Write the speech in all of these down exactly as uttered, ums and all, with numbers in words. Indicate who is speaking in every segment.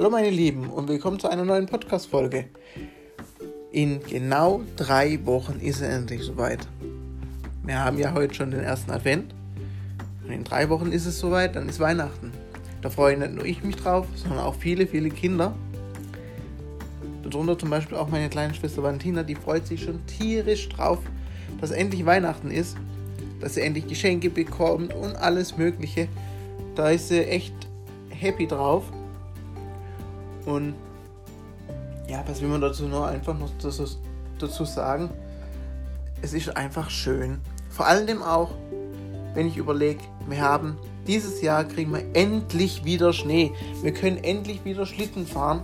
Speaker 1: Hallo meine Lieben und willkommen zu einer neuen Podcast-Folge. In genau drei Wochen ist es endlich soweit. Wir haben ja heute schon den ersten Advent und in drei Wochen ist es soweit, dann ist Weihnachten. Da freue nicht nur ich mich drauf, sondern auch viele, viele Kinder. Darunter zum Beispiel auch meine kleine Schwester Valentina, die freut sich schon tierisch drauf, dass endlich Weihnachten ist, dass sie endlich Geschenke bekommt und alles Mögliche. Da ist sie echt happy drauf. Und ja, was will man dazu noch einfach noch dazu sagen? Es ist einfach schön. Vor allem auch, wenn ich überlege, wir haben dieses Jahr kriegen wir endlich wieder Schnee. Wir können endlich wieder Schlitten fahren.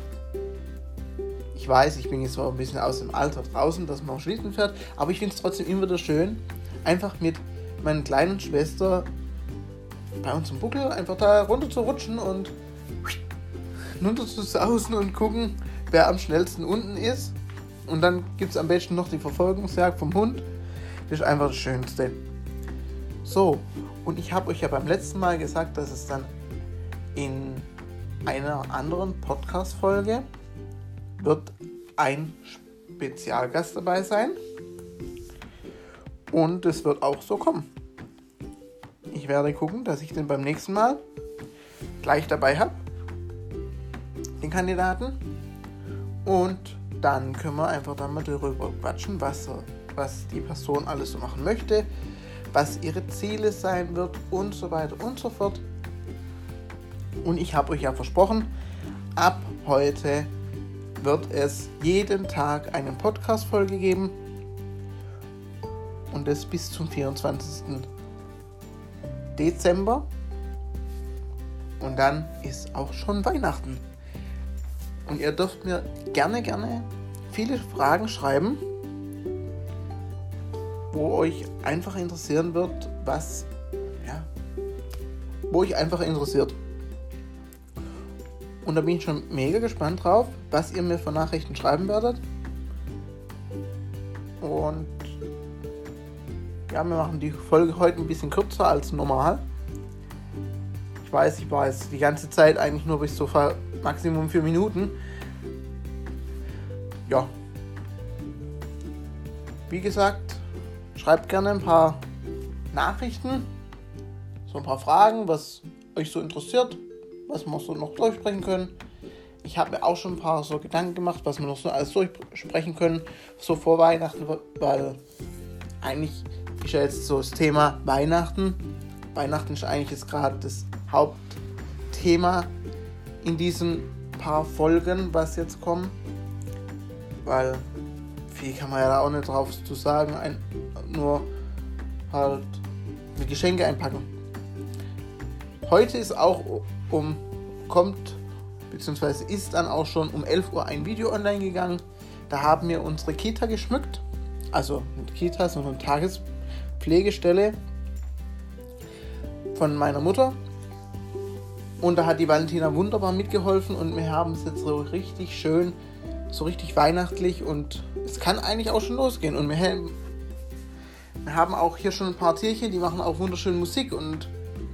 Speaker 1: Ich weiß, ich bin jetzt zwar ein bisschen aus dem Alter draußen, dass man Schlitten fährt, aber ich finde es trotzdem immer wieder schön, einfach mit meiner kleinen Schwester bei uns im Buckel einfach da runter zu rutschen und runter zu sausen und gucken, wer am schnellsten unten ist. Und dann gibt es am besten noch die Verfolgungsjagd vom Hund. Das ist einfach das Schönste. So, und ich habe euch ja beim letzten Mal gesagt, dass es dann in einer anderen Podcast-Folge wird ein Spezialgast dabei sein. Und es wird auch so kommen. Ich werde gucken, dass ich den beim nächsten Mal gleich dabei habe, den Kandidaten. Und dann können wir einfach dann mal darüber quatschen, was, was die Person alles so machen möchte, was ihre Ziele sein wird und so weiter und so fort. Und ich habe euch ja versprochen, ab heute wird es jeden Tag eine Podcast-Folge geben. Und das bis zum vierundzwanzigsten Dezember. Und dann ist auch schon Weihnachten. Und ihr dürft mir gerne, gerne viele Fragen schreiben, wo euch einfach interessieren wird, was, ja, wo euch einfach interessiert. Und da bin ich schon mega gespannt drauf, was ihr mir für Nachrichten schreiben werdet. Und ja, wir machen die Folge heute ein bisschen kürzer als normal. Ich weiß, ich war jetzt die ganze Zeit eigentlich nur bis so Maximum vier Minuten. Ja. Wie gesagt, schreibt gerne ein paar Nachrichten, so ein paar Fragen, was euch so interessiert, was wir so noch durchsprechen können. Ich habe mir auch schon ein paar so Gedanken gemacht, was wir noch so alles durchsprechen können, so vor Weihnachten, weil eigentlich ist ja jetzt so das Thema Weihnachten. Weihnachten ist eigentlich jetzt gerade das Hauptthema in diesen paar Folgen, was jetzt kommen. Weil viel kann man ja da auch nicht drauf zu sagen, ein, nur halt mit Geschenke einpacken. Heute ist auch um, kommt, beziehungsweise ist dann auch schon um elf Uhr ein Video online gegangen. Da haben wir unsere Kita geschmückt. Also nicht Kita, sondern Tagespflegestelle von meiner Mutter. Und da hat die Valentina wunderbar mitgeholfen und wir haben es jetzt so richtig schön, so richtig weihnachtlich und es kann eigentlich auch schon losgehen. Und wir, wir haben auch hier schon ein paar Tierchen, die machen auch wunderschön Musik und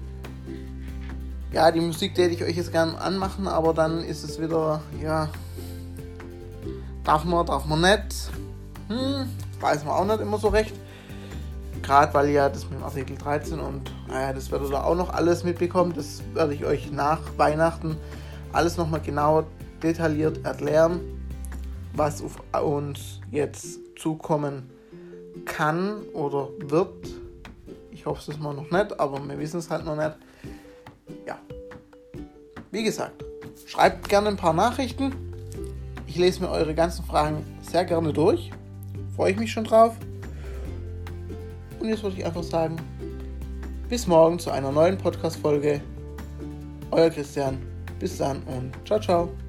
Speaker 1: ja, die Musik werde ich euch jetzt gerne anmachen, aber dann ist es wieder, ja, darf man, darf man nicht, hm, weiß man auch nicht immer so recht. Gerade weil ja das mit dem Artikel dreizehn und naja, das werdet ihr auch noch alles mitbekommen. Das werde ich euch nach Weihnachten alles nochmal genau detailliert erklären, was auf uns jetzt zukommen kann oder wird. Ich hoffe es mal noch nicht, aber wir wissen es halt noch nicht. Ja, wie gesagt, schreibt gerne ein paar Nachrichten. Ich lese mir eure ganzen Fragen sehr gerne durch. Freue ich mich schon drauf. Und jetzt würde ich einfach sagen, bis morgen zu einer neuen Podcast-Folge. Euer Christian. Bis dann und ciao, ciao.